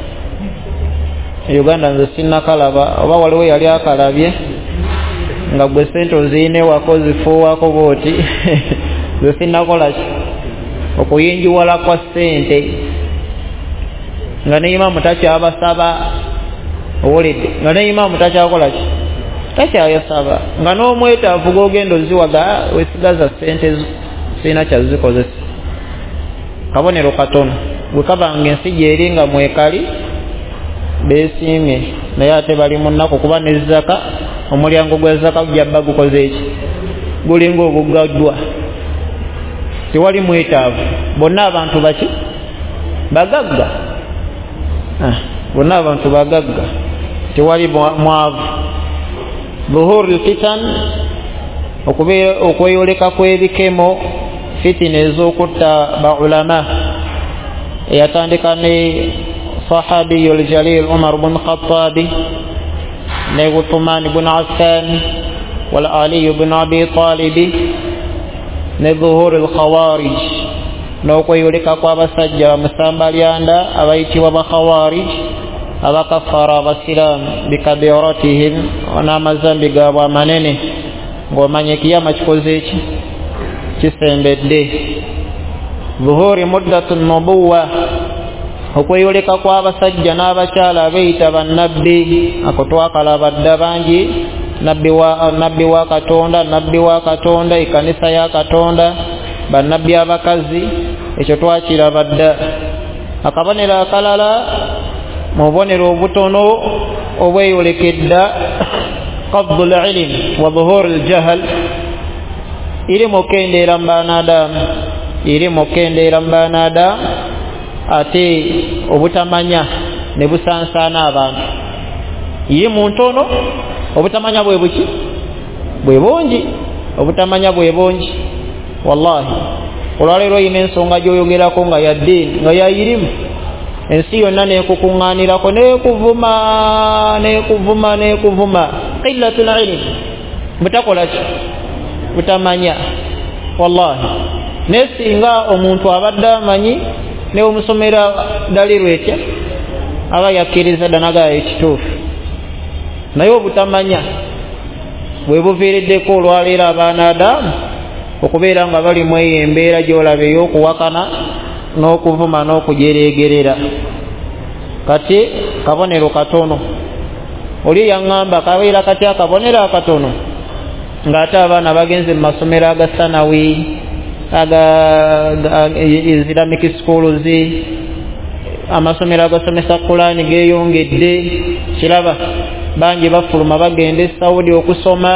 Uganda nze sinnakalaba, oba waliwo yali akalabye nga gwe ssente oziine wako zifuuwako booti nze sinnakola ki okuyingiwala kwa ssente nga ne imamu takyabasaba, owulidde, nga ne imamu takyakola ki takyayasaba, nga n'omwetaavu g'ogenda oziwaga wesigaza ssente sirina kyazikozesa. Kabonero katono bwe kabanga ensi gyeri nga mwekali beesiimye, naye ate bali mu nnaku kuba ne zaka, omulyango gwa zaka gujjabba gukoze eki, gulinga ogugaddwa, tewali mwetaavu, bonna abantu baki bagagga, bonna abantu bagagga, tewali mwavu. Dhuhurul fitan, okweyoleka kw'ebikemo, fitina ez'okutta baulama, eyatandika ne sahabiyul jalil Umar bin Khattabi, ne Uthman bin Affan, wal Ali bin Abi Talib, ne dhuhurul khawarij, n'okweyoleka kw'abasajja bamusambalyanda abayitibwa bakhawarij, abakafara abasiraamu bikabiratihim, n'amazambi gaabwe amanene, ng'omanye kiyama kikoze eki kisembedde. Dhuhuri muddatu nubuwa, okweyoleka kw'abasajja n'abakyala abeeyita bannabbi, ako twakalaba dda bangi, nabbi wa Katonda, nabbi wa Katonda, ekkanisa ya Katonda, bannabbi abakazi, ekyo twakiraba dda. akabonero akalala mu bubonero obutono obweyolekedda qabdu al-ilm wa dhuhur al-jahl iri mukendera mbanadamu iri mukendera mbanadamu ate obutamanya ne busansana abantu iri mu ntono obutamanya bwe buki bwe bongi obutamanya bwe bongi wallahi olwaleero ine ensonga gyoyogerako nga ya ddiini nga yayirimu ensi yonna neekukuŋŋaanirako neekuvuma qillatul ilm butakola ki butamanya wallahi naye singa omuntu abadde amanyi ne omusomera daliru etya aba yakkiriza ddanaga ekituufu naye obutamanya bwe buviiriddeko olwaleero abaanadamu okubeera nga bali mu eyo embeera gy'olaba ey'okuwakana n'okuvuma n'okujereegerera. Kati kabonero katono oli yaŋŋamba kabeera kati akabonero akatono ng'ate abaana bagenze mu masomero aga sanawi aga Islamic schools amasomero agasomesa Qur'ani geeyongedde kiraba bangi bafuluma bagenda e Saudi okusoma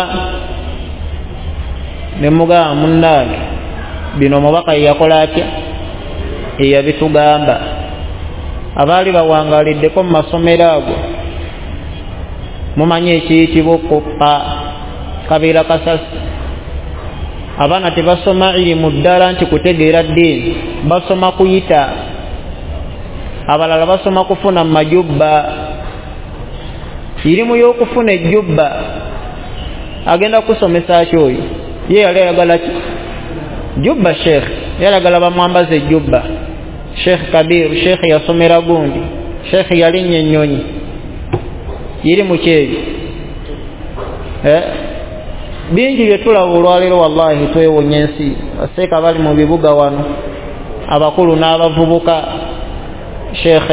ne mugamba munnange bino omubaka yakola atya eyabitugamba abaali bawangaliddeko mu masomero ago mumanyi ekiyitibwa okuppa kabeera kasasi abaana tebasoma irimu ddala nti kutegeera ddiini basoma kuyita abalala basoma kufuna mu majubba irimu y'okufuna ejjubba agenda kusomesa ki oyo ye yali ayagala ki jubba sheikh yalagala bamwambaza ejjubba sheikh Kabir sheikh yasomera gundi sheikh yalinnya ennyonyi iri mu kyeyo bingi bye tulaba olwaleero wallahi twewonya ensi baseeka bali mu bibuga wano abakulu n'abavubuka sheikh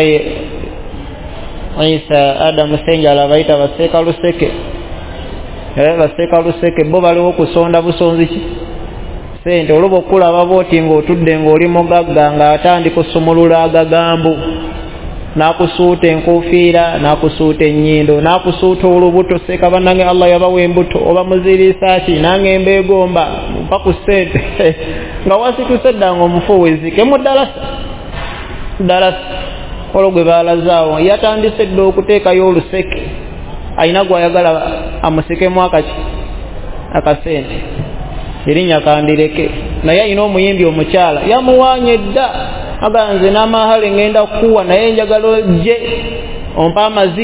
Isa Adamu Senjala bayita baseeka luseke baseeka luseke bo baliwo kusonda busonzi ki sente oluba okulaba booti ng'otudde ng'oli mugagga ng'atandika osumulula agagambo n'akusuuta enkuufiira n'akusuuta ennyindo n'akusuuta olubuto seeka bannange Allah yabawa embuto oba muziriisa ki nange embeegomba mpa ku ssente nga wasituse ddanga omufuuwezi ke mu dalasa olwo gwe baalazaawo yatandise dde okuteekayo oluseke alina gw'ayagala amusekemu akasente erinnya kandireke naye alina omuyimbi omukyala yamuwaanye dda aganze n'amahale ngenda kukuwa naye njagala ojje ompa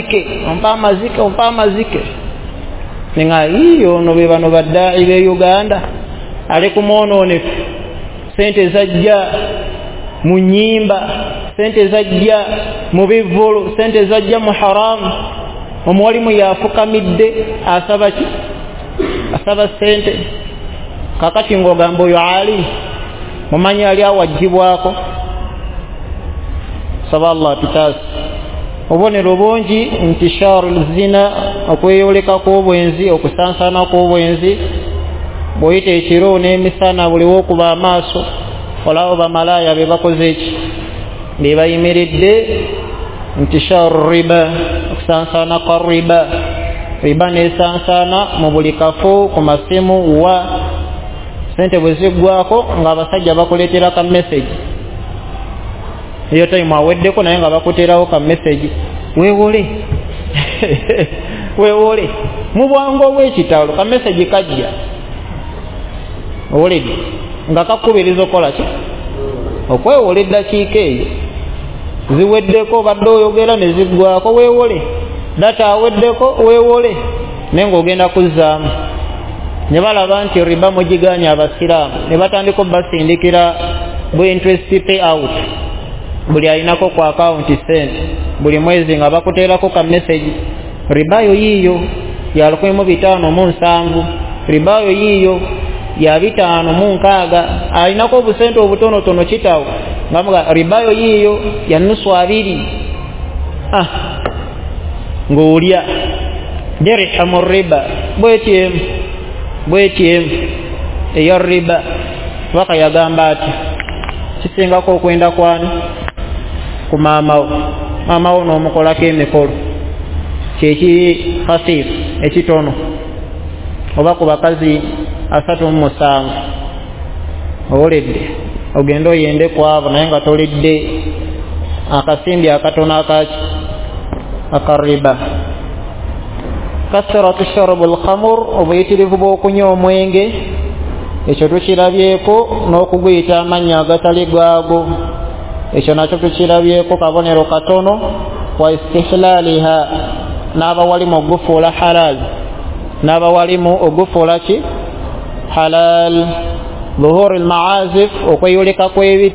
amazike nenga iyo ono be bano baddaayi b'e Uganda ali kumwonoonefu sente zajja mu nnyimba sente zajja mu bivvulu sente zajja mu haramu omuwalimu yafukamidde asaba ki asaba sente kakati ng'ogamba oyo ali mumanyi ali awajjibwako saba Allah tutaasi obubonero bungi intisharu zina okweyoleka kw'obwenzi okusansana kw'obwenzi bw'oyita ekiro n'emisana buliwo okuba amaaso olabo bamalaaya be bakoze eki be bayimiridde intisharu riba okusansana kwa riba n'esansana mu buli kafu ku masimu wa sente bwe ziggwako ng'abasajja bakuleetera ka message iyo time aweddeko naye nga bakuteerawo ka message weewole weewole mu bwangu obw'ekitalo ka message kajja owulidde nga kakubiriza okola ki okwewola eddakiika eyo ziweddeko badde oyogera ne ziggwako weewole data aweddeko weewole naye ng'ogenda kuzzaamu ne balaba nti riba mugiganya abasiraamu ne batandika obbasindikira bu interest pay out buli alinako ku akawunti sente buli mwezi nga bakuteerako ka message ribayo yiiyo ya 1507 ribayo yiiyo ya 506 alinako obusente obutonotono kitawo ngamuga ribayo yiiyo ya nusu 2 ng'olya dirhamu riba bw'etyemu eya riba waka yagamba ati kisingako okwenda kwani ku maama wo n'omukolako emikolo kyeki khafif ekitono oba ku bakazi 37 owoledde ogenda oyende kwabo naye nga tolidde akasimbi akatono akariba. kasratu sharabul khamr obuyitirivu bw'okunywa omwenge ekyo tukirabyeko n'okuguyita amannya agatali gaago ekyo nakyo tukirabyeko kabonero katono wa istihlaliha n'abawalimu ogufuula halal n'abawalimu ogufuula ki halal. dhuhuri almaazif okweyoleka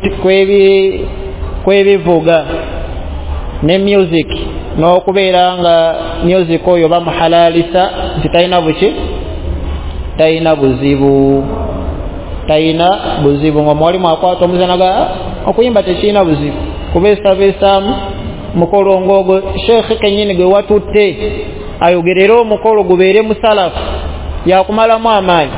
kw'ebivuga ne music n'okubeera nga music oyo bamuhalalisa nti talina buki talina buzibu nga mwalimu akwata omuzanaga okuyimba tekirina buzibu kubeesabeesaamu mukolo ng'ogwo sheekhe kennyini gwe watutte ayogerera omukolo gubeere musalafu yakumalamu amaanyi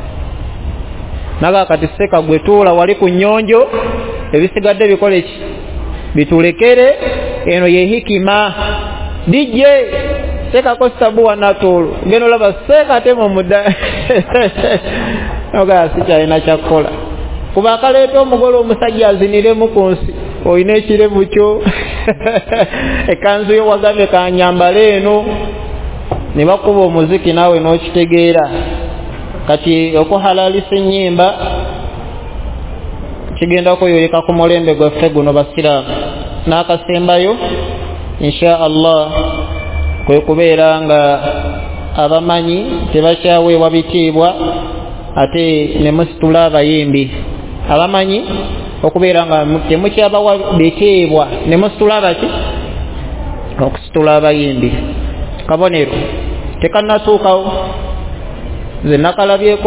naga kati seka gwe tuula wali ku nnyonjo ebisigadde bikole ki bitulekere eno ye hikima DJ sekako sabuwa natolo ngeno laba seka temo muda noga sikyalina kyakola kuba kaleeta omugole omusajja aziniremu ku nsi olina ekirevu kyo ekanzu yo wagambye kanyambala eno ne bakuba omuziki naawe n'okitegeera kati okuhalalisa ennyimba kigenda kuyoyeka ku mulembe gwaffe guno basiraamu n'akasembayo insha Allah kwe kubeera nga abamanyi tebakyaweebwa bitiibwa ate ne musitula abayimbi abamanyi okubeera nga temukyabawa bitiibwa ne musitula baki okusitula abayimbi kabonero tekannatuukawo nze nakalabyeko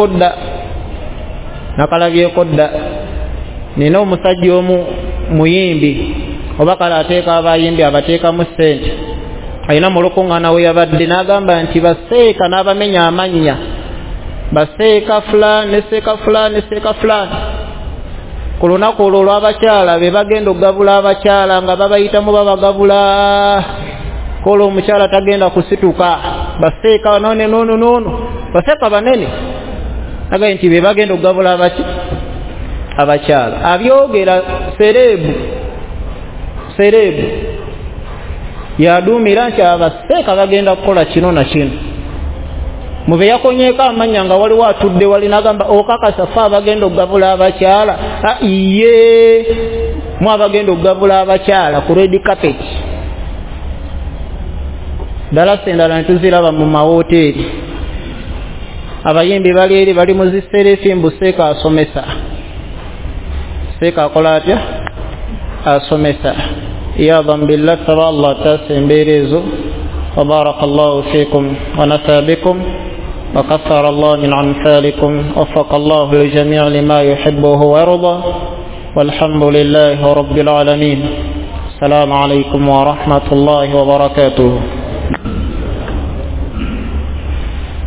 dda nina omusajja omu muyimbi oba kale ateeka abayimbi abateekamu ssente alina mu lukuŋŋaana we yabadde n'agamba nti baseeka n'abamenya amannya baseeka fulani seeka fulani ku lunaku olwo olw'abakyala be bagenda okugabula abakyala nga babayitamu babagabula kola omukyala tagenda kusituka baseeka nono baseeka banene agaye nti be bagenda okugabula abakyala abyogera serebu yaduumira nti abaseeka bagenda kukola kino na kino mube yakonyeeko amanya nga waliwo atudde wali nagamba okakasa fe abagenda okugabula abakyala iye mu abagenda okugabula abakyala ku red carpet ddala sendala netuziraba mu mawoteeri abayimbi bali eri bali muziserefi mbu seeka asomesa seeka akola atya asomesa iyadhan billah saba Allah taasa embeera ezo وبارك الله فيكم ونفع بكم وكثر الله من أمثالكم وفق الله الجميع لما يحبه ويرضى والحمد لله رب العالمين. السلام عليكم ورحمة الله وبركاته.